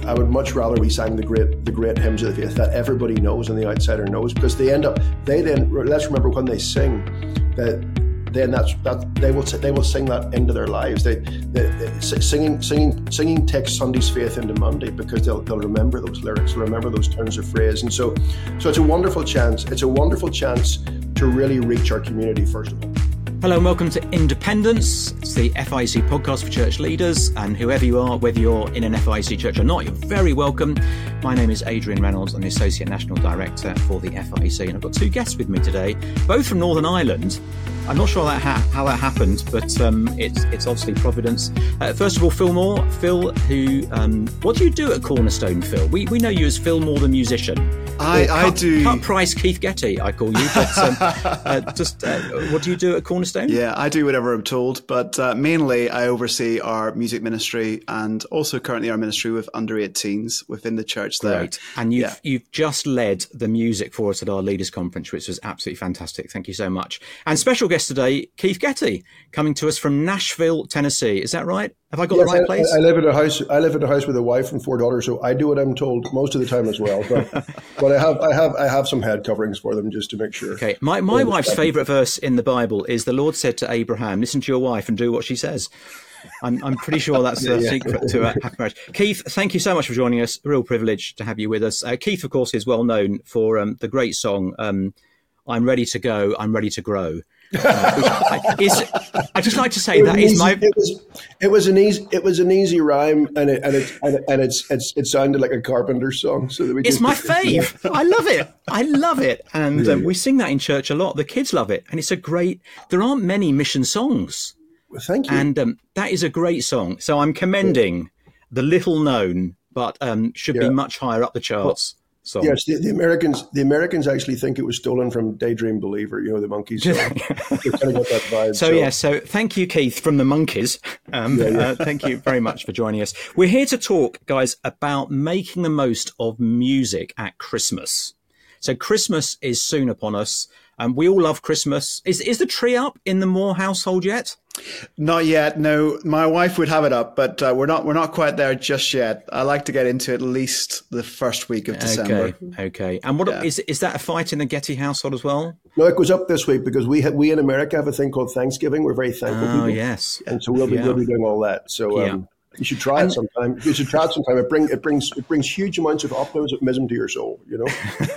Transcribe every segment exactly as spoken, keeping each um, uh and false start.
I would much rather we sang the great the great hymns of the faith that everybody knows and the outsider knows, because they end up they then let's remember when they sing that then that's that they will they will sing that into their lives. They, they, they singing singing singing takes Sunday's faith into Monday, because they'll they'll remember those lyrics, remember those turns of phrase, and so so it's a wonderful chance. It's a wonderful chance to really reach our community first of all. Hello and welcome to Independence. It's the F I C podcast for church leaders, and whoever you are, whether you're in an F I C church or not, you're very welcome. My name is Adrian Reynolds. I'm the Associate National Director for the F I C, and I've got two guests with me today, both from Northern Ireland. I'm not sure that ha- how that happened, but um, it's it's obviously Providence. Uh, first of all, Phil Moore. Phil, who um, what do you do at Cornerstone, Phil? We we know you as Phil Moore the musician. I, cut, I do. Cut price Keith Getty, I call you. But um, uh, just uh, what do you do at Cornerstone? Yeah, I do whatever I'm told, but uh, mainly I oversee our music ministry and also currently our ministry with under eighteens within the church there. Great. And you've yeah. you've just led the music for us at our leaders conference, which was absolutely fantastic. Thank you so much. And special guest today, Keith Getty, coming to us from Nashville, Tennessee. Is that right? Have I got yes, the right I, place? I live in a house. I live in a house with a wife and four daughters, so I do what I'm told most of the time as well. But but I have I have I have some head coverings for them just to make sure. Okay, my my wife's favourite verse in the Bible is the Lord said to Abraham, "Listen to your wife and do what she says." I'm I'm pretty sure that's the yeah, yeah. secret to a happy marriage. Keith, thank you so much for joining us. A real privilege to have you with us. Uh, Keith, of course, is well known for um, the great song um, "I'm Ready to Go, I'm Ready to Grow." Uh, which is, I just like to say that is my. It was, it was an easy. It was an easy rhyme, and it and it and, it, and it's, it's it sounded like a Carpenter song. So that we. It's just, my fave. I love it. I love it, and yeah. um, we sing that in church a lot. The kids love it, and it's a great. There aren't many mission songs. Well, thank you. And um, that is a great song. So I'm commending yeah. the little known, but um, should yeah. be much higher up the charts. Well, song. Yes, the, the Americans. The Americans actually think it was stolen from Daydream Believer. You know, the Monkees. So they kind of got that vibe. So, so yeah. So thank you, Keith, from the Monkees. Um, yeah, yeah. Uh, thank you very much for joining us. We're here to talk, guys, about making the most of music at Christmas. So Christmas is soon upon us. Um, we all love Christmas. Is is the tree up in the Moore household yet? Not yet. No, my wife would have it up, but uh, we're not. We're not quite there just yet. I like to get into it at least the first week of December. Okay. Okay. And what yeah. is is that a fight in the Getty household as well? No, it goes up this week because we have, we in America have a thing called Thanksgiving. We're very thankful oh, people. yes. And so we'll be yeah. we'll be doing all that. So. Um, yeah. You should try it sometime. You should try it sometime. It brings it brings it brings huge amounts of optimism to your soul. You know.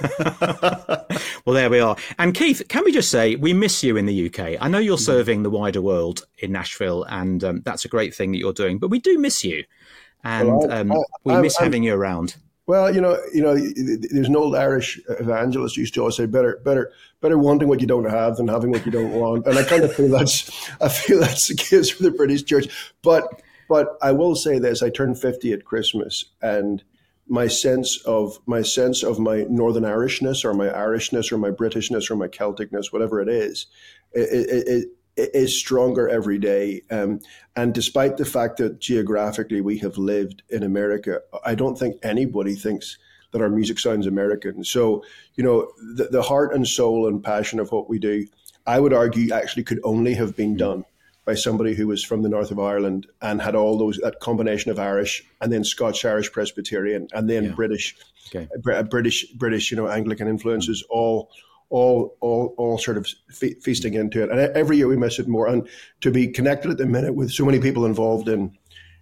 Well, there we are. And Keith, can we just say we miss you in the U K? I know you're serving the wider world in Nashville, and um, that's a great thing that you're doing. But we do miss you, and well, I, um, I, we I, miss I, having you around. Well, you know, you know, there's an old Irish evangelist who used to always say, "Better, better, better wanting what you don't have than having what you don't want." And I kind of feel that's I feel that's the case for the British church, but. But I will say this: I turned fifty at Christmas, and my sense of my sense of my Northern Irishness, or my Irishness, or my Britishness, or my Celticness, whatever it is, it, it, it is stronger every day. Um, and despite the fact that geographically we have lived in America, I don't think anybody thinks that our music sounds American. So, you know, the, the heart and soul and passion of what we do, I would argue, actually could only have been done by somebody who was from the north of Ireland and had all those, that combination of Irish and then Scotch-Irish Presbyterian and then yeah. British, okay. uh, British, British, you know, Anglican influences, mm-hmm. all, all, all, all sort of fe- feasting into it. And every year we miss it more. And to be connected at the minute with so many people involved in,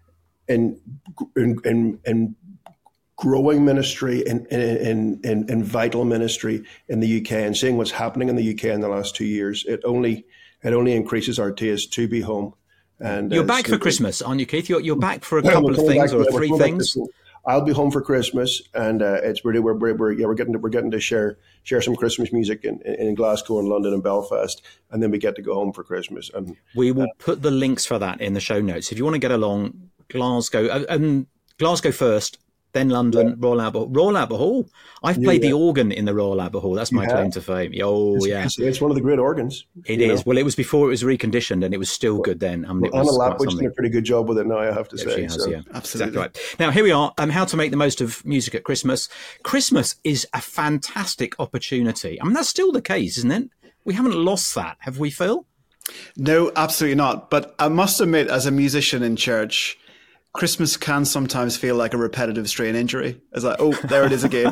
in, in, in, in growing ministry and in, in, in, in vital ministry in the U K, and seeing what's happening in the U K in the last two years, it only, It only increases our taste to be home. And you're uh, back for Christmas, aren't you, Keith? You're you're back for a couple of things or three things. I'll be home for Christmas, and uh, it's really we're, we're, we're yeah we're getting to, we're getting to share share some Christmas music in, in Glasgow and London and Belfast, and then we get to go home for Christmas. And we will uh, put the links for that in the show notes if you want to get along. Glasgow, uh, um, Glasgow first. Then London, yeah. Royal Albert, Royal Albert Hall. I've played yeah, yeah. the organ in the Royal Albert Hall. That's my yeah. claim to fame. Oh, it's, yeah. It's, it's one of the great organs. It is. Know? Well, it was before it was reconditioned, and it was still good then. I mean, well, Anna Lapwith's done a pretty good job with it now, I have to yeah, say. She has, so. yeah. Absolutely. Exactly right. Now, here we are. Um, how to make the most of music at Christmas. Christmas is a fantastic opportunity. I mean, that's still the case, isn't it? We haven't lost that, have we, Phil? No, absolutely not. But I must admit, as a musician in church, Christmas can sometimes feel like a repetitive strain injury. It's like, oh, there it is again.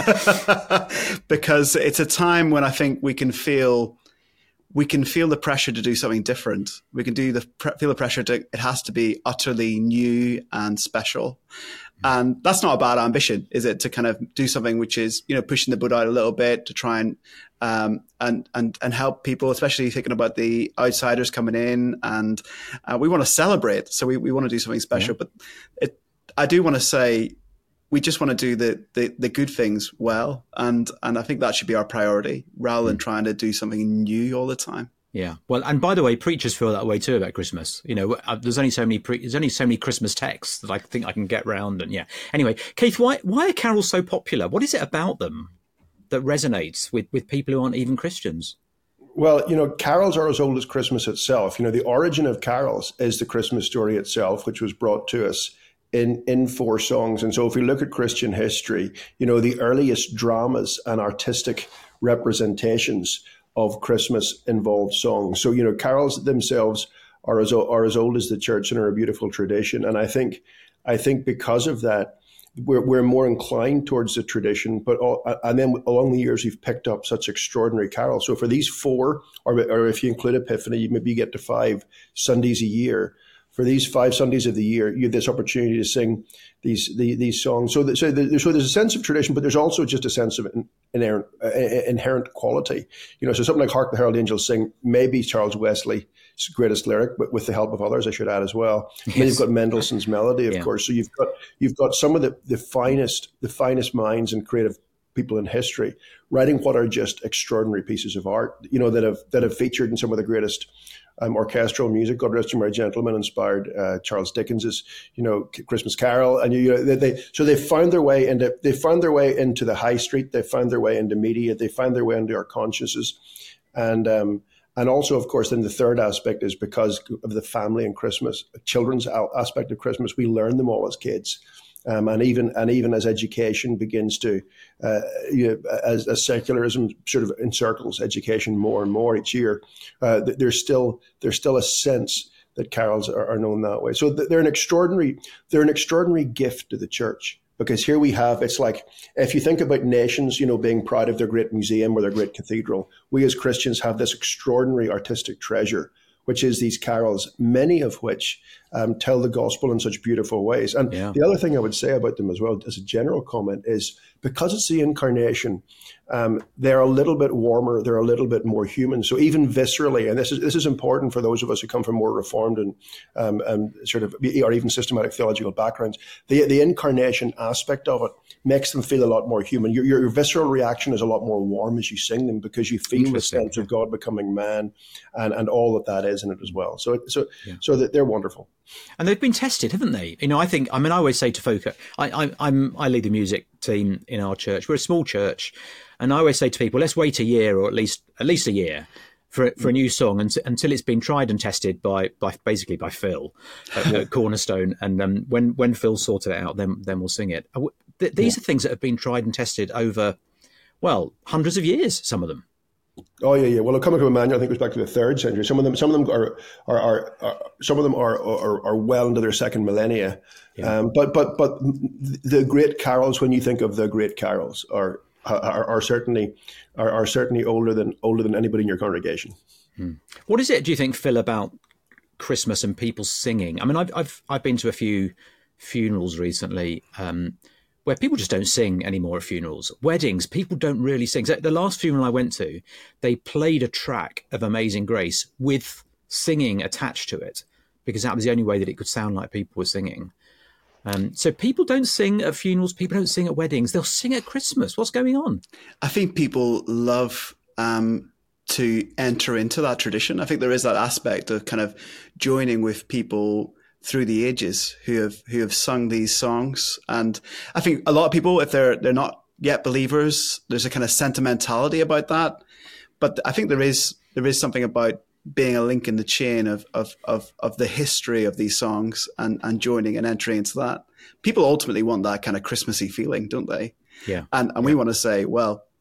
Because it's a time when I think we can feel we can feel the pressure to do something different. We can do the feel the pressure to it has to be utterly new and special. And that's not a bad ambition, is it? To kind of do something which is, you know, pushing the boat out a little bit to try and um, and and and help people, especially thinking about the outsiders coming in. And uh, we want to celebrate, so we, we want to do something special. Yeah. But it, I do want to say, we just want to do the, the the good things well, and and I think that should be our priority rather than trying to do something new all the time. Yeah. Well, and by the way, preachers feel that way too about Christmas. You know, there's only so many pre- there's only so many Christmas texts that I think I can get round. And yeah. Anyway, Keith, why why are carols so popular? What is it about them that resonates with, with people who aren't even Christians? Well, you know, carols are as old as Christmas itself. You know, the origin of carols is the Christmas story itself, which was brought to us in in four songs. And so if we look at Christian history, you know, the earliest dramas and artistic representations of Christmas involved songs. So, you know, carols themselves are as are as old as the church and are a beautiful tradition. And I think I think because of that, we're we're more inclined towards the tradition. But all, and then along the years, we've picked up such extraordinary carols. So for these four, or or if you include Epiphany, you maybe get to five Sundays a year. For these five Sundays of the year, you have this opportunity to sing these the, these songs. So, that, so, the, so there's a sense of tradition, but there's also just a sense of inherent, uh, inherent quality. You know, so something like "Hark the Herald Angels Sing" may be Charles Wesley's greatest lyric, but with the help of others, I should add as well. Yes. And then you've got Mendelssohn's Melody, of yeah. course. So you've got you've got some of the, the finest the finest minds and creative people in history writing what are just extraordinary pieces of art. You know, that have that have featured in some of the greatest Um, orchestral music. God Rest You Merry Gentlemen inspired uh, Charles Dickens's, you know, Christmas Carol, and you know, they, they so they found their way into they found their way into the high street. They found their way into media. They found their way into our consciences, and um, and also, of course, then the third aspect is because of the family and Christmas, children's aspect of Christmas. We learn them all as kids. Um, and even and even as education begins to, uh, you know, as, as secularism sort of encircles education more and more each year, uh, there's still there's still a sense that carols are, are known that way. So they're an extraordinary they're an extraordinary gift to the church, because here we have, it's like, if you think about nations, you know, being proud of their great museum or their great cathedral, we as Christians have this extraordinary artistic treasure, which is these carols, many of which um, tell the gospel in such beautiful ways. And yeah. the other thing I would say about them as well, as a general comment, is because it's the incarnation, um, they're a little bit warmer, they're a little bit more human. So even viscerally, and this is this is important for those of us who come from more reformed and um, and sort of, or even systematic theological backgrounds, the the incarnation aspect of it makes them feel a lot more human. Your, your visceral reaction is a lot more warm as you sing them, because you feel the sense of God becoming man, and, and all that that is in it as well. So so yeah. so that they're wonderful. And they've been tested, haven't they? You know, I think, I mean, I always say to folk, I, I, I'm, I lead the music team in our church. We're a small church. And I always say to people, let's wait a year, or at least at least a year for for a new song and, until it's been tried and tested by, by basically by Phil at, at Cornerstone. And um, when, when Phil's sorted it out, then, then we'll sing it. These yeah. are things that have been tried and tested over, well, hundreds of years, some of them. Oh yeah, yeah. Well, a Comic of Emmanuel, I think, goes back to the third century. Some of them, some of them are, are, are, are some of them are, are, are well into their second millennia. Yeah. Um, but, but, but the great carols, when you think of the great carols, are are, are certainly are, are certainly older than older than anybody in your congregation. Hmm. What is it, do you think, Phil, about Christmas and people singing? I mean, I've I've I've been to a few funerals recently. Um, where people just don't sing anymore at funerals. Weddings, people don't really sing. So the last funeral I went to, they played a track of Amazing Grace with singing attached to it, because that was the only way that it could sound like people were singing. Um, so people don't sing at funerals, people don't sing at weddings, they'll sing at Christmas. What's going on? I think people love um, to enter into that tradition. I think there is that aspect of kind of joining with people through the ages who have who have sung these songs. And I think a lot of people, if they're they're not yet believers, there's a kind of sentimentality about that. But I think there is there is something about being a link in the chain of of of, of the history of these songs and, and joining and entering into that. People ultimately want that kind of Christmassy feeling, don't they? Yeah. And and yeah. we want to say, well,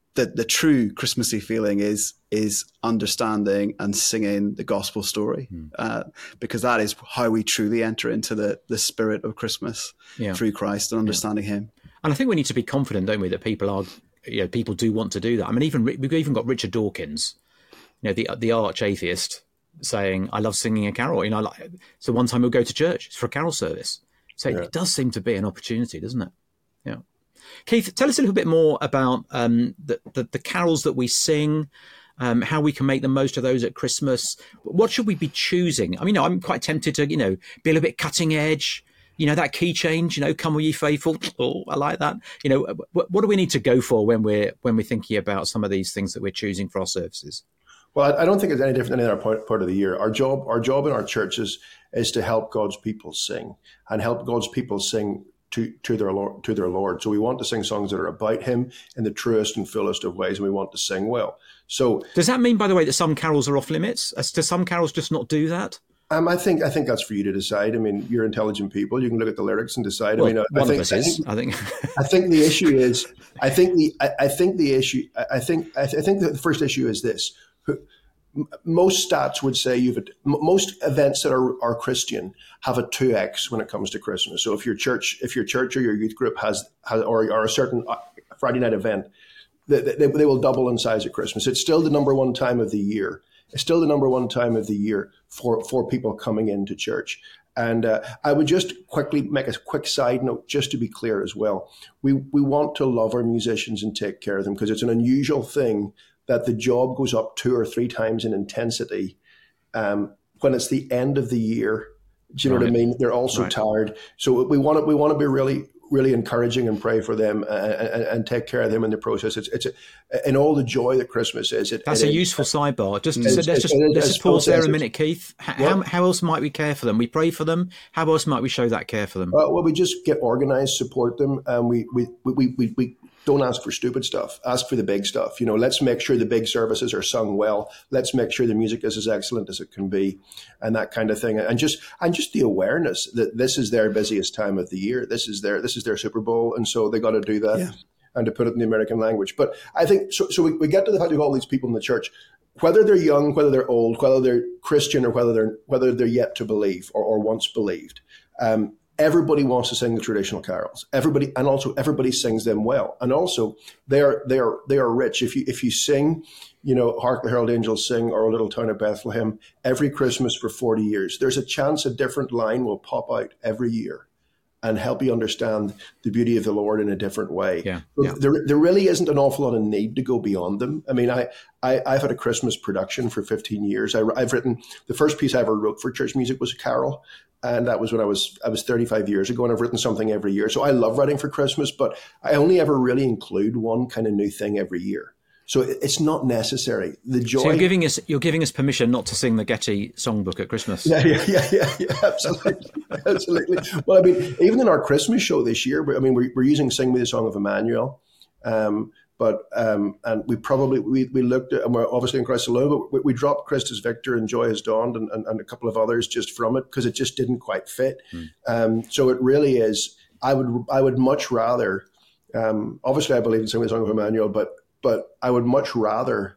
the, the true Christmassy feeling is is understanding and singing the gospel story, mm. uh, because that is how we truly enter into the, the spirit of Christmas yeah. through Christ and understanding yeah. him. And I think we need to be confident, don't we, that people are, you know, people do want to do that. I mean, even we've even got Richard Dawkins, you know, the the arch atheist, saying, "I love singing a carol." You know, like, so one time we'll go to church, it's for a carol service. So yeah. it does seem to be an opportunity, doesn't it? Yeah. Keith, tell us a little bit more about um, the, the the carols that we sing, um, how we can make the most of those at Christmas. What should we be choosing? I mean, you know, I'm quite tempted to, you know, be a little bit cutting edge. You know, that key change, you know, "Come All Ye Faithful." Oh, I like that. You know, what, what do we need to go for when we're when we're thinking about some of these things that we're choosing for our services? Well, I don't think it's any different than any other part, part of the year. Our job, our job in our churches is to help God's people sing and help God's people sing to, to their Lord, to their Lord. So we want to sing songs that are about Him in the truest and fullest of ways, and we want to sing well. So, does that mean, by the way, that some carols are off limits? As do some carols just not do that? Um, I think I think that's for you to decide. I mean, you're intelligent people. You can look at the lyrics and decide. Well, I mean, I, one I think, of us is. I think. I think the issue is. I think the. I, I think the issue. I think. I, th- I think the first issue is this. Most stats would say you've most events that are, are Christian have a two X when it comes to Christmas. So if your church, if your church or your youth group has, has or, or a certain Friday night event, they, they, they will double in size at Christmas. It's still the number one time of the year. It's still the number one time of the year for, for people coming into church. And uh, I would just quickly make a quick side note, just to be clear as well. We we want to love our musicians and take care of them, because it's an unusual thing that the job goes up two or three times in intensity um, when it's the end of the year. Do you know right. what I mean? They're also right. tired. So we want to, we want to be really, really encouraging and pray for them and, and, and take care of them in the process. It's, it's a, and all the joy that Christmas is. It, That's it, a useful it, sidebar. Just, so let's just, let's just pause there a minute, Keith. How, how else might we care for them? We pray for them. How else might we show that care for them? Uh, well, we just get organized, support them. And we, we, we, we, we don't ask for stupid stuff. Ask for the big stuff. You know, let's make sure the big services are sung well. Let's make sure the music is as excellent as it can be, and that kind of thing. And just and just the awareness that this is their busiest time of the year. This is their this is their Super Bowl, and so they got to do that. Yeah. And to put it in the American language. But I think so. So we, we get to the fact of all these people in the church, whether they're young, whether they're old, whether they're Christian, or whether they're whether they're yet to believe or, or once believed. Um, Everybody wants to sing the traditional carols. Everybody, and also everybody sings them well. And also, they are they are they are rich. If you if you sing, you know, "Hark the Herald Angels Sing" or "O Little Town of Bethlehem" every Christmas for forty years, there's a chance a different line will pop out every year and help you understand the beauty of the Lord in a different way. Yeah, so yeah. There, there really isn't an awful lot of need to go beyond them. I mean, I, I I've had a Christmas production for fifteen years. I, I've written the first piece I ever wrote for church music was a carol. And that was when I was I was thirty-five years ago, and I've written something every year. So I love writing for Christmas, but I only ever really include one kind of new thing every year. So it's not necessary. The joy. So you're giving us you're giving us permission not to sing the Getty songbook at Christmas. Yeah, yeah, yeah, yeah, yeah absolutely, absolutely. Well, I mean, even in our Christmas show this year, I mean, we're, we're using "Sing Me the Song of Emmanuel." Um, But um, and we probably we, we looked at, and we're obviously in Christ alone, but we, we dropped "Christ is Victor" and "Joy has Dawned" and, and, and a couple of others just from it because it just didn't quite fit. Mm. Um, so it really is. I would I would much rather. Um, obviously, I believe in singing the song of Emmanuel, but but I would much rather.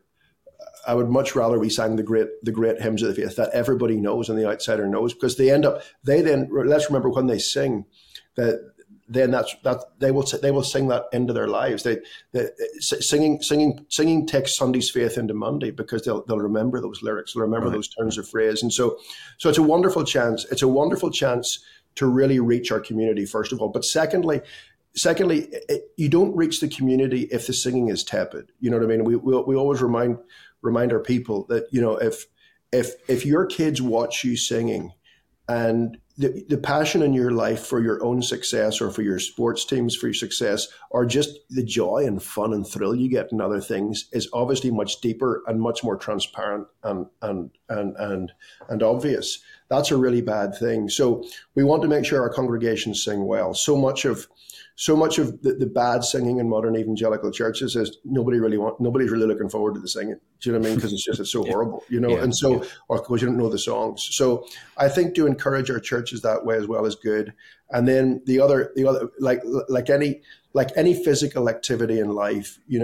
I would much rather we sang the great the great hymns of the faith that everybody knows and the outsider knows, because they end up they then let's remember when they sing that. Then that's that they will they will sing that into their lives. They, they singing singing singing takes Sunday's faith into Monday, because they'll they'll remember those lyrics, they'll remember right. those turns of phrase, and so so it's a wonderful chance. It's a wonderful chance to really reach our community, first of all, but secondly, secondly, it, you don't reach the community if the singing is tepid. You know what I mean? We we we always remind remind our people that, you know, if if if your kids watch you singing and the, the passion in your life for your own success or for your sports teams, for your success, or just the joy and fun and thrill you get in other things is obviously much deeper and much more transparent and and and and, and obvious. That's a really bad thing. So we want to make sure our congregations sing well. So much of So much of the, the bad singing in modern evangelical churches is nobody really want, nobody's really looking forward to the singing. Do you know what I mean? Because it's just, it's so yeah. horrible, you know? Yeah. And so, yeah. or because you don't know the songs. So I think to encourage our churches that way as well is good. And then the other, the other, like, like any, like any physical activity in life, you know,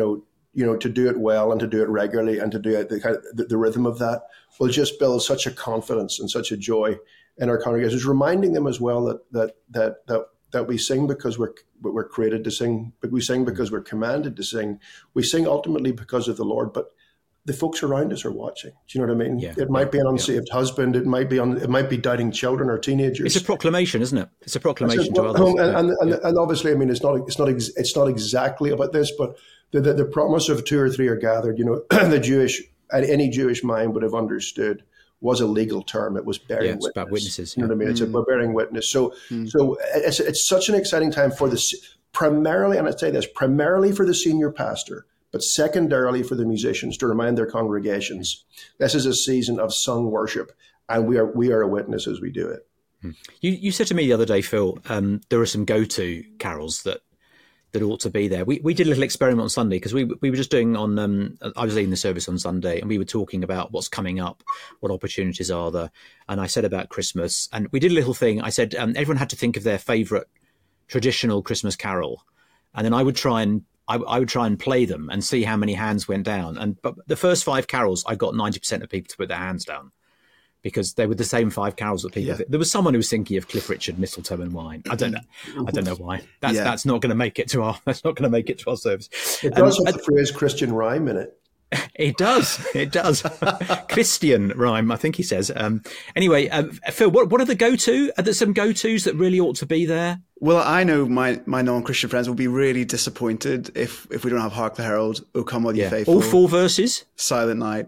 you know, to do it well and to do it regularly and to do it the kind of the, the rhythm of that will just build such a confidence and such a joy in our congregations, reminding them as well that that that that that we sing because we're we're created to sing, but we sing because we're commanded to sing. We sing ultimately because of the Lord, but the folks around us are watching. Do you know what I mean? Yeah, it might yeah, be an unsaved yeah. husband. It might be on. It might be doubting children or teenagers. It's a proclamation, isn't it? It's a proclamation It's to well, others. and, and, and, yeah. and obviously, I mean, it's not. It's not. Ex, it's not exactly about this, but the, the the promise of two or three are gathered. You know, the Jewish any Jewish mind would have understood was a legal term. It was bearing yeah, it's witness. about witnesses. You know what I mean? Mm. It's about bearing witness. So, Mm. so it's it's such an exciting time for this. Primarily, and I'd say this, primarily for the senior pastor, but secondarily for the musicians to remind their congregations, this is a season of sung worship, and we are we are a witness as we do it. You you said to me the other day, Phil, um, there are some go-to carols that that ought to be there. We we did a little experiment on Sunday because we we were just doing on. Um, I was leading the service on Sunday, and we were talking about what's coming up, what opportunities are there, and I said about Christmas, and we did a little thing. I said um, everyone had to think of their favourite traditional Christmas carol, and then I would try and I, I would try and play them and see how many hands went down. And but the first five carols, I got ninety percent of people to put their hands down because they were the same five carols that people. Yeah. There was someone who was thinking of Cliff Richard, Mistletoe and Wine. I don't know. I don't know why. That's Yeah. that's not going to make it to our. That's not going to make it to our service. It Um, does have the phrase Christian rhyme in it. it does. It does. Christian rhyme, I think he says. Um, anyway, um, Phil, what what are the go-to? Are there some go-tos that really ought to be there? Well, I know my, my non-Christian friends will be really disappointed if, if we don't have Hark the Herald, O Come All Ye Faithful, All four verses. Silent Night.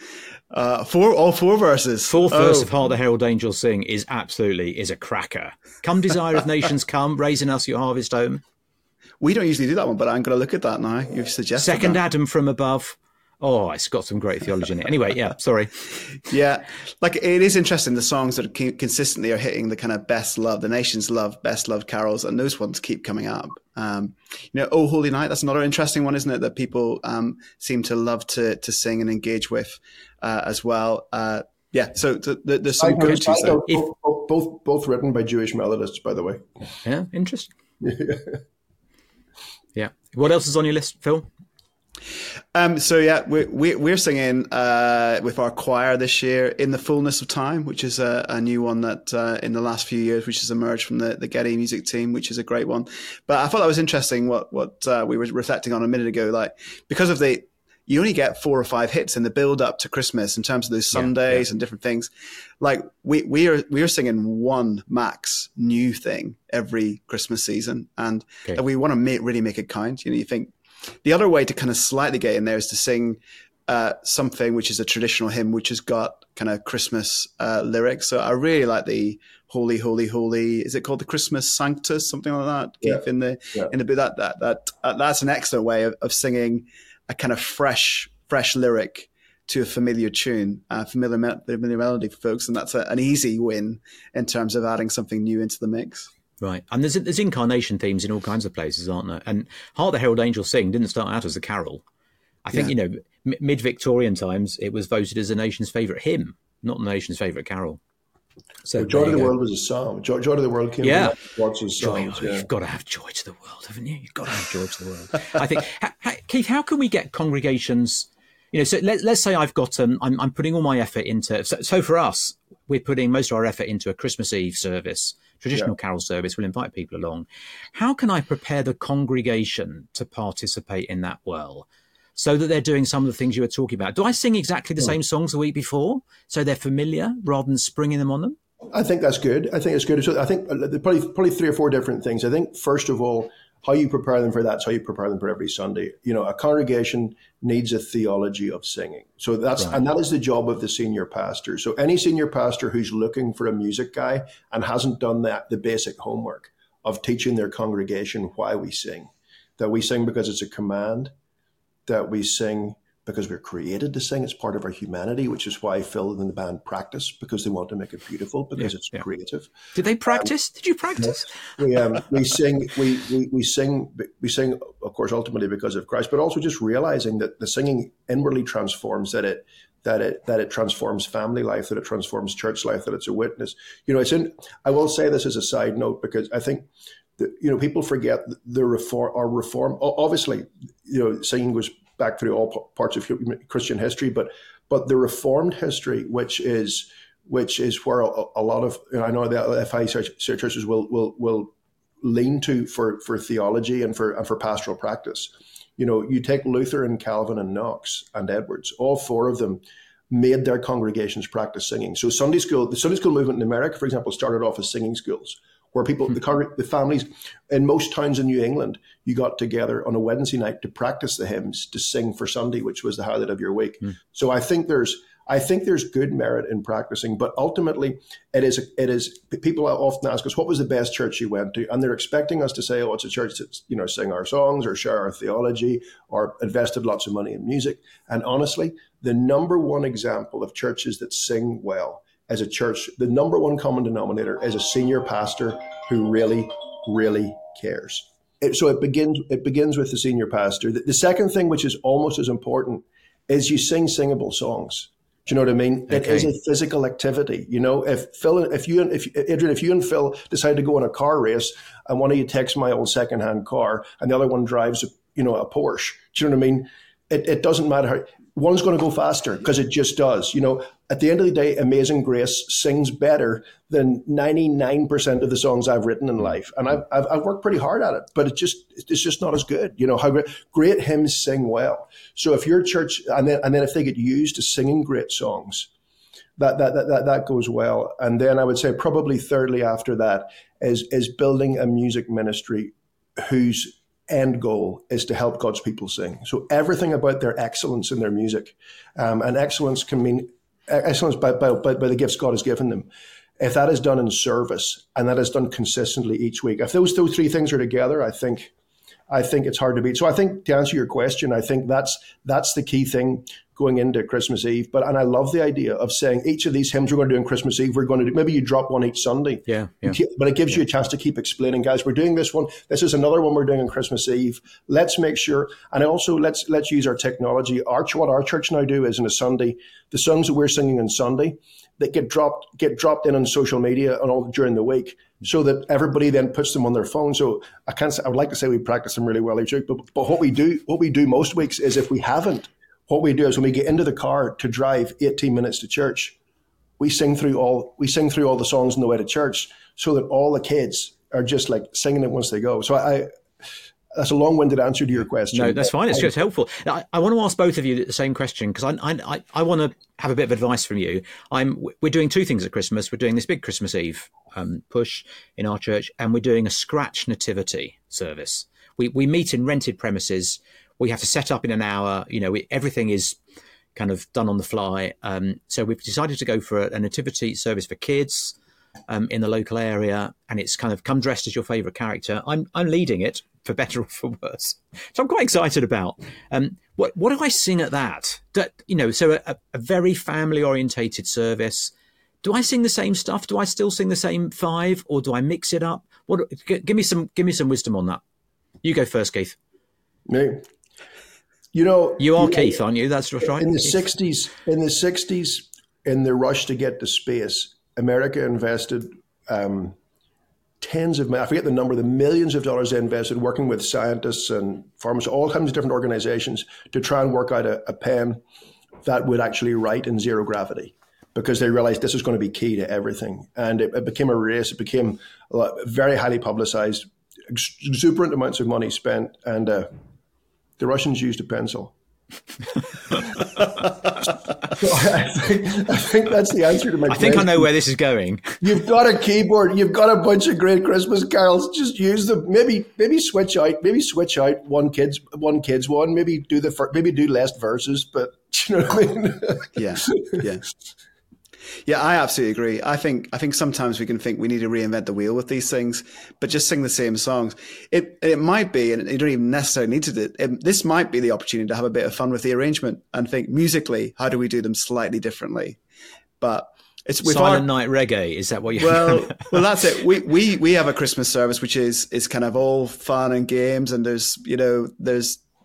Uh, four, all four verses. Fourth Oh. verse of Heart the Herald Angels Sing is absolutely is a cracker. Come, Desire of Nations, come, raising us your harvest home. We don't usually do that one, but I'm going to look at that now. You've suggested Second that. Adam from above. Oh, it's got some great theology in it. Anyway, yeah, sorry. Yeah, like it is interesting. The songs that are consistently are hitting the kind of best love, the nation's love, best loved carols, and those ones keep coming up. Um, you know, Oh Holy Night, that's another interesting one, isn't it? That people um, seem to love to to sing and engage with uh, as well. Uh, yeah, so th- th- there's some Side note, go-tos side there. note, both, both, both both written by Jewish melodists, by the way. Yeah, interesting. Yeah. What else is on your list, Phil? Um, so yeah, we, we, we're singing uh, with our choir this year, In the Fullness of Time, which is a, a new one that uh, in the last few years, which has emerged from the, the Getty music team, which is a great one. But I thought that was interesting what, what uh, we were reflecting on a minute ago, like because of the, you only get four or five hits in the build up to Christmas in terms of those Sundays yeah, yeah. and different things. Like we, we are, we are singing one max new thing every Christmas season. And okay. we want to make, really make it count. You know, you think, the other way to kind of slightly get in there is to sing uh, something which is a traditional hymn, which has got kind of Christmas uh, lyrics. So I really like the Holy, Holy, Holy. Is it called the Christmas Sanctus, something like that? Yeah. In the yeah. in the bit that that that uh, that's an excellent way of, of singing a kind of fresh fresh lyric to a familiar tune, uh, familiar, me- familiar melody for folks, and that's a, an easy win in terms of adding something new into the mix. Right. And there's there's incarnation themes in all kinds of places, aren't there? And Heart the Herald Angels Sing didn't start out as a carol. I think, yeah. you know, m- mid-Victorian times, it was voted as the nation's favourite hymn, not the nation's favourite carol. So well, Joy to the go. World was a song. Joy, Joy to the World came yeah. from Watts's songs. Joy, yeah. You've got to have joy to the world, haven't you? You've got to have joy to the world. I think, ha, ha, Keith, how can we get congregations, you know, so let, let's say I've got, um, I'm, I'm putting all my effort into, so, so for us, we're putting most of our effort into a Christmas Eve service, traditional yeah. carol service. We'll invite people along. How can I prepare the congregation to participate in that well, so that they're doing some of the things you were talking about? Do I sing exactly the oh. same songs the week before, so they're familiar, rather than springing them on them? I think that's good. I think it's good. So I think probably probably three or four different things. I think first of all, how you prepare them for that is how you prepare them for every Sunday. You know, a congregation needs a theology of singing. So that's, right. and that is the job of the senior pastor. So any senior pastor who's looking for a music guy and hasn't done that, the basic homework of teaching their congregation why we sing, that we sing because it's a command, that we sing because we're created to sing. It's part of our humanity, which is why Phil and the band practice, because they want to make it beautiful, because yeah, it's yeah. creative. Did they practice? Um, Did you practice? We um, we sing we, we we sing we sing of course ultimately because of Christ, but also just realizing that the singing inwardly transforms, that it that it that it transforms family life, that it transforms church life, that it's a witness. You know, it's in. I will say this as a side note because I think that, you know, people forget the reform or reform. Obviously, you know, singing was back through all parts of Christian history, but but the Reformed history, which is which is where a, a lot of, you know, I know the F I C churches will will will lean to for for theology and for and for pastoral practice. You know, you take Luther and Calvin and Knox and Edwards, all four of them made their congregations practice singing. So Sunday school, the Sunday school movement in America, for example, started off as singing schools, where people, the, congr- the families, in most towns in New England, you got together on a Wednesday night to practice the hymns, to sing for Sunday, which was the highlight of your week. Mm. So I think there's, I think there's good merit in practicing, but ultimately it is, it is, people often ask us, what was the best church you went to? And they're expecting us to say, oh, it's a church that's, you know, sing our songs or share our theology or invested lots of money in music. And honestly, the number one example of churches that sing well as a church, the number one common denominator is a senior pastor who really, really cares. It, so it begins, it begins with the senior pastor. The, the second thing, which is almost as important, is you sing singable songs. Do you know what I mean? Okay. It is a physical activity. You know, if Phil, if you, if Adrian, if you and Phil decide to go on a car race and one of you takes my old secondhand car and the other one drives, a, you know, a Porsche, do you know what I mean? It, it doesn't matter how, one's going to go faster because it just does. You know, at the end of the day, Amazing Grace sings better than ninety-nine percent of the songs I've written in life. And I've, I've, I've worked pretty hard at it, but it just, it's just not as good. You know, how great, great hymns sing well. So if your church, and then, and then if they get used to singing great songs, that, that, that, that, that goes well. And then I would say probably thirdly after that is, is building a music ministry whose end goal is to help God's people sing. So everything about their excellence in their music, um, and excellence can mean excellence by, by, by the gifts God has given them. If that is done in service and that is done consistently each week, if those those three things are together, I think I think it's hard to beat. So I think to answer your question, I think that's that's the key thing going into Christmas Eve. But and I love the idea of saying each of these hymns we're going to do on Christmas Eve, we're going to do, maybe you drop one each Sunday. Yeah, yeah. But it gives yeah. you a chance to keep explaining, guys, we're doing this one. This is another one we're doing on Christmas Eve. Let's make sure, and also let's let's use our technology. Our, what our church now do is on a Sunday, the songs that we're singing on Sunday, that get dropped get dropped in on social media and all during the week, so that everybody then puts them on their phone. So I can't. I would like to say we practice them really well each week, but but what we do what we do most weeks is if we haven't, what we do is when we get into the car to drive eighteen minutes to church, we sing through all we sing through all the songs on the way to church, so that all the kids are just like singing it once they go. So I. That's a long-winded answer to your question. No, that's fine. It's just helpful. I, I want to ask both of you the same question because I, I, I want to have a bit of advice from you. I'm, we're doing two things at Christmas. We're doing this big Christmas Eve um, push in our church, and we're doing a scratch nativity service. We we meet in rented premises. We have to set up in an hour. You know, we, everything is kind of done on the fly. Um, so we've decided to go for a, a nativity service for kids um, in the local area, and it's kind of come dressed as your favourite character. I'm I'm leading it, for better or for worse. So I'm quite excited about um, what what do I sing at that? Do, you know, so a, a very family orientated service. Do I sing the same stuff? Do I still sing the same five, or do I mix it up? What? Give me some give me some wisdom on that. You go first, Keith. Me. You know, you are you, Keith, aren't you? That's right. In the Keith. sixties, in the sixties, in the rush to get to space, America invested. Um, Tens of, I forget the number, the millions of dollars they invested working with scientists and pharmacists, all kinds of different organizations to try and work out a, a pen that would actually write in zero gravity, because they realized this was going to be key to everything. And it, it became a race. It became a lot, very highly publicized, exuberant amounts of money spent. And uh, the Russians used a pencil. So I think, I think that's the answer to my question. I think I know where this is going. You've got a keyboard. You've got a bunch of great Christmas carols. Just use them. Maybe, maybe switch out. Maybe switch out one kids, one kids one. Maybe do the maybe do less verses. But you know what I mean? Yeah, yeah, yeah. I absolutely agree. I think I think sometimes we can think we need to reinvent the wheel with these things, but just sing the same songs. It it might be, and you don't even necessarily need to do it. This might be the opportunity to have a bit of fun with the arrangement and think musically, how do we do them slightly differently? But it's with Silent our, Night Reggae. Is that what you're? Well, well, that's it. We we we have a Christmas service which is is kind of all fun and games, and there's you know there's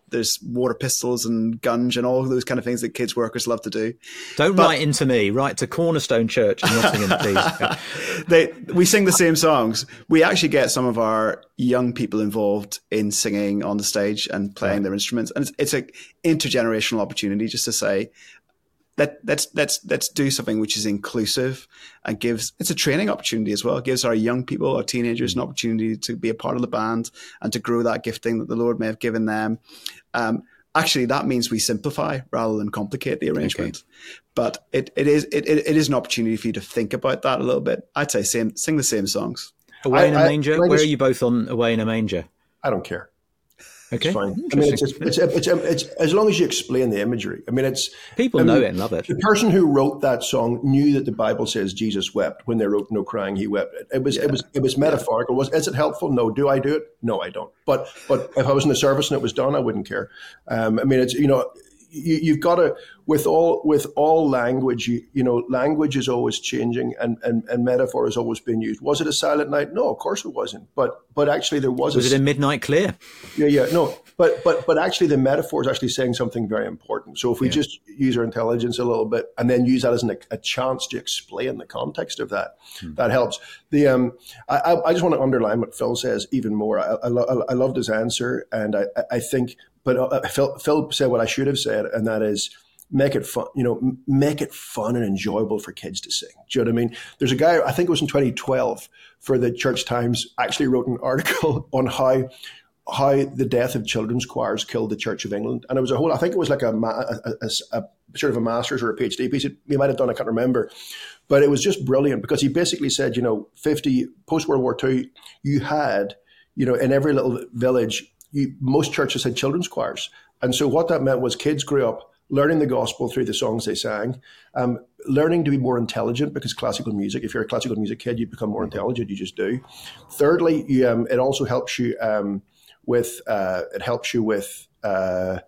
there's water pistols and gunge and all those kind of things that kids workers love to do. Don't but, write into me. Write to Cornerstone Church in Nottingham, please. they, we sing the same songs. We actually get some of our young people involved in singing on the stage and playing right. their instruments. And it's, it's an intergenerational opportunity just to say, Let, let's let's let's do something which is inclusive and gives it's a training opportunity as well. It gives our young people, our teenagers, an opportunity to be a part of the band and to grow that gifting that the Lord may have given them. Um, actually, that means we simplify rather than complicate the arrangement. Okay. But it it is it, it is an opportunity for you to think about that a little bit. I'd say same, sing the same songs. Away I, in a Manger. I, Where just, are you both on Away in a Manger? I don't care. Okay. It's fine. I mean, it's, it's, it's, it's, it's, as long as you explain the imagery. I mean, it's people I mean, know it and love it. The person who wrote that song knew that the Bible says Jesus wept. When they wrote "No crying, he wept." It was, yeah. it was, it was metaphorical. Was is it helpful? No. Do I do it? No, I don't. But, but if I was in the service and it was done, I wouldn't care. Um, I mean, it's you know. You, you've got to, with all with all language, you, you know, language is always changing and, and, and metaphor is always being used. Was it a silent night? No, of course it wasn't. But but actually there was. Was a, it a midnight clear? Yeah, yeah, no. But but but actually the metaphor is actually saying something very important. So if we yeah. just use our intelligence a little bit and then use that as an, a chance to explain the context of that, hmm. that helps. The um, I I just want to underline what Phil says even more. I I, lo- I loved his answer, and I I think. But uh, Phil, Phil said what I should have said, and that is make it fun, you know, make it fun and enjoyable for kids to sing. Do you know what I mean? There's a guy, I think it was in twenty twelve, for the Church Times, actually wrote an article on how how the death of children's choirs killed the Church of England. And it was a whole, I think it was like a, a, a, a sort of a master's or a PhD piece. He might have done, I can't remember. But it was just brilliant because he basically said, you know, fifty, post-World War Two, you had, you know, in every little village, You, most churches had children's choirs. And so what that meant was kids grew up learning the gospel through the songs they sang, um, learning to be more intelligent because classical music, if you're a classical music kid, you become more intelligent, you just do. Thirdly, you, um, it also helps you um, with, uh, it helps you with, uh,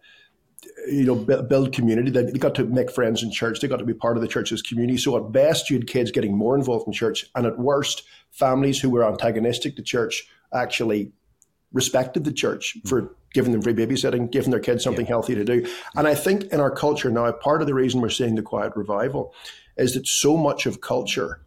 you know, build community. They got to make friends in church. They got to be part of the church's community. So at best, you had kids getting more involved in church. And at worst, families who were antagonistic to church actually respected the church for giving them free babysitting, giving their kids something yeah. healthy to do. And I think in our culture now, part of the reason we're seeing the quiet revival is that so much of culture,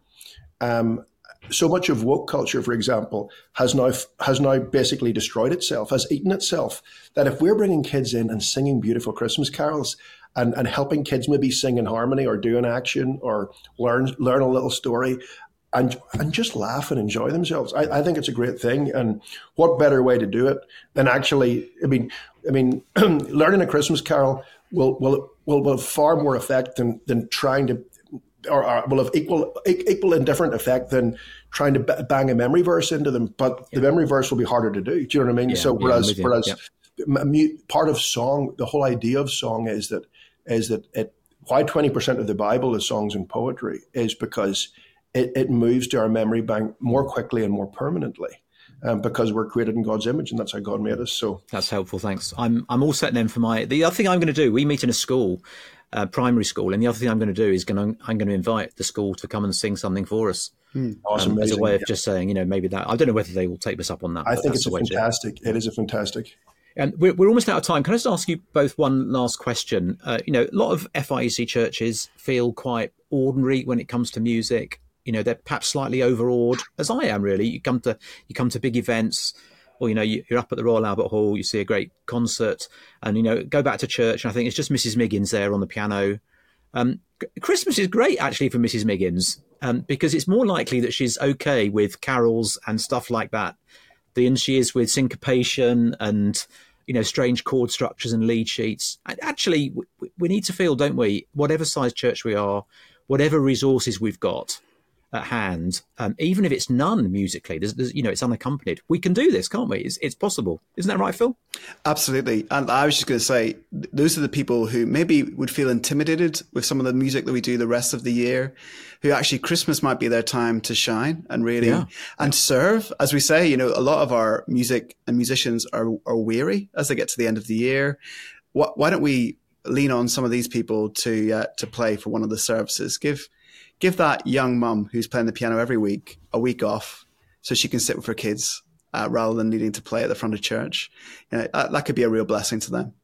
um, so much of woke culture, for example, has now has now basically destroyed itself, has eaten itself, that if we're bringing kids in and singing beautiful Christmas carols and, and helping kids maybe sing in harmony or do an action or learn learn a little story, And and just laugh and enjoy themselves. I, I think it's a great thing. And what better way to do it than actually, I mean, I mean, learning a Christmas carol will will will, will have far more effect than than trying to, or, or will have equal equal and different effect than trying to bang a memory verse into them. But yeah. the memory verse will be harder to do. Do you know what I mean? Yeah, so whereas yeah, whereas yeah. part of song, the whole idea of song is that is that it why twenty percent of the Bible is songs and poetry is because It, it moves to our memory bank more quickly and more permanently um, because we're created in God's image and that's how God made us. So that's helpful. Thanks. I'm I'm all set then for my, the other thing I'm going to do, we meet in a school, uh, primary school. And the other thing I'm going to do is going to, I'm going to invite the school to come and sing something for us. Hmm. Awesome. Um, as a way of yeah. just saying, you know, maybe that, I don't know whether they will take us up on that. I think it's a fantastic, it is a fantastic. And we're, we're almost out of time. Can I just ask you both one last question? Uh, you know, a lot of F I E C churches feel quite ordinary when it comes to music. You know, they're perhaps slightly overawed, as I am really. You come to you come to big events, or, you know, you're up at the Royal Albert Hall, you see a great concert, and, you know, go back to church, and I think it's just Missus Miggins there on the piano. Um, Christmas is great, actually, for Missus Miggins, um, because it's more likely that she's okay with carols and stuff like that than she is with syncopation and, you know, strange chord structures and lead sheets. And actually, we, we need to feel, don't we, whatever size church we are, whatever resources we've got at hand, um, even if it's none musically, there's, there's, you know, it's unaccompanied. We can do this, can't we? It's, it's possible. Isn't that right, Phil? Absolutely. And I was just going to say, those are the people who maybe would feel intimidated with some of the music that we do the rest of the year, who actually Christmas might be their time to shine and really, yeah. and serve. As we say, you know, a lot of our music and musicians are, are weary as they get to the end of the year. Why, why don't we lean on some of these people to, uh, to play for one of the services? Give, Give that young mum who's playing the piano every week a week off so she can sit with her kids uh, rather than needing to play at the front of church. You know, that, that could be a real blessing to them.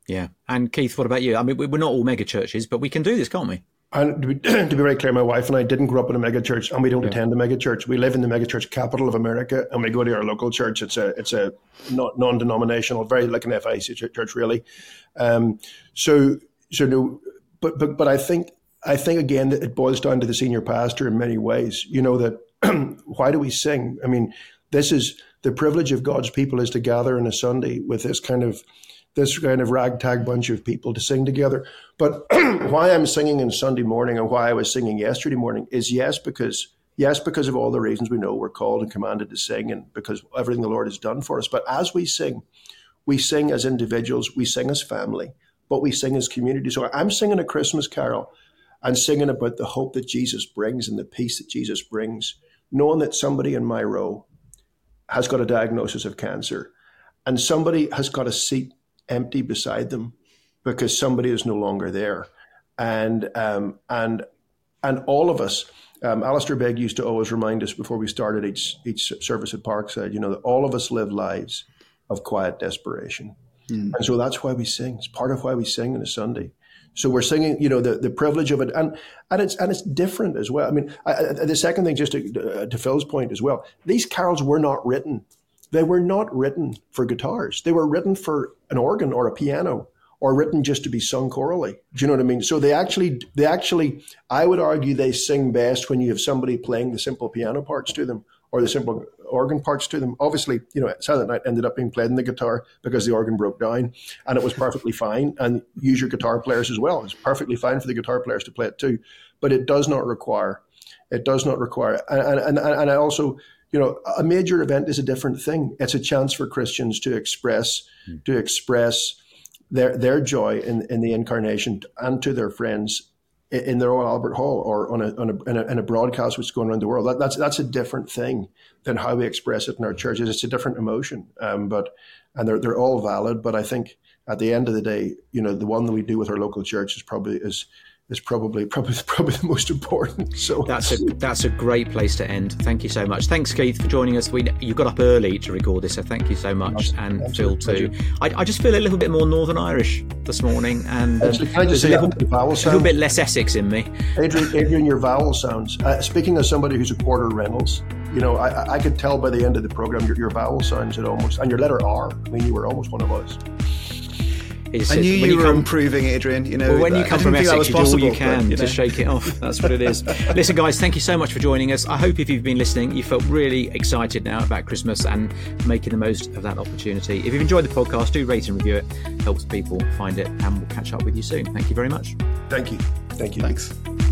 Yeah. And Keith, what about you? I mean, we're not all mega churches, but we can do this, can't we? And to be, to be very clear, my wife and I didn't grow up in a mega church, and we don't yeah. attend a mega church. We live in the mega church capital of America, and we go to our local church. It's a it's a non-denominational, very like an F I C church, really. Um, so so no, but but but I think I think again that it boils down to the senior pastor in many ways. You know that why do we sing? I mean, this is the privilege of God's people is to gather on a Sunday with this kind of. this kind of ragtag bunch of people to sing together. But why I'm singing on Sunday morning and why I was singing yesterday morning is yes, because yes, because of all the reasons we know we're called and commanded to sing and because everything the Lord has done for us. But as we sing, we sing as individuals, we sing as family, but we sing as community. So I'm singing a Christmas carol and singing about the hope that Jesus brings and the peace that Jesus brings, knowing that somebody in my row has got a diagnosis of cancer and somebody has got a seat empty beside them because somebody is no longer there. And um, and and all of us, um, Alistair Begg used to always remind us before we started each each service at Parkside, you know, that all of us live lives of quiet desperation. Mm. And so that's why we sing. It's part of why we sing on a Sunday. So we're singing, you know, the, the privilege of it. And and it's and it's different as well. I mean, I, I, the second thing, just to, uh, to Phil's point as well, these carols were not written They were not written for guitars. They were written for an organ or a piano, or written just to be sung chorally. Do you know what I mean? So they actually, they actually, I would argue they sing best when you have somebody playing the simple piano parts to them or the simple organ parts to them. Obviously, you know, Silent Night ended up being played in the guitar because the organ broke down, and it was perfectly fine. And use your guitar players as well. It's perfectly fine for the guitar players to play it too, but it does not require, it does not require, and and and, and I also. You know, a major event is a different thing. It's a chance for Christians to express mm. to express their their joy in, in the incarnation and to their friends in, in their own Albert Hall or on a on a, in a in a broadcast which is going around the world. That, that's that's a different thing than how we express it in our churches. It's a different emotion, um, but and they're they're all valid. But I think at the end of the day, you know, the one that we do with our local church is probably is. is probably probably probably the most important. So that's a that's a great place to end. Thank you so much. Thanks, Keith, for joining us. We you got up early to record this, so thank you so much. And Phil too. I, I just feel a little bit more Northern Irish this morning, and Actually, can I just say a little, the vowel a little bit less Essex in me. Adrian, Adrian, your vowel sounds. Uh, speaking as somebody who's a quarter Reynolds, you know, I, I could tell by the end of the program your, your vowel sounds at almost, and your letter R. I mean, you were almost one of us. It's, I knew you, you were come, improving, Adrian. You know, well, when you come from Essex, you do all you can but, you know. to shake it off. That's what it is. Listen, guys, thank you so much for joining us. I hope if you've been listening, you felt really excited now about Christmas and making the most of that opportunity. If you've enjoyed the podcast, do rate and review it. Helps people find it, and we'll catch up with you soon. Thank you very much. Thank you. Thank you. Thanks.